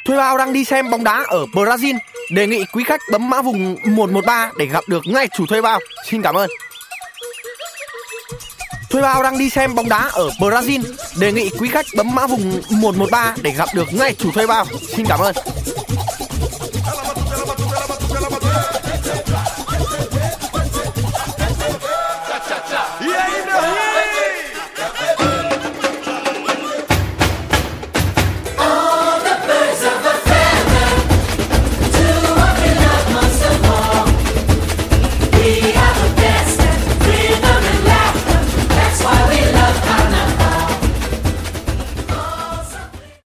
Thuê bao đang đi xem bóng đá ở Brazil. Đề nghị quý khách bấm mã vùng 113 để gặp được ngay chủ thuê bao. Xin cảm ơn. Thuê bao đang đi xem bóng đá ở Brazil. Đề nghị quý khách bấm mã vùng 113 để gặp được ngay chủ thuê bao. Xin cảm ơn.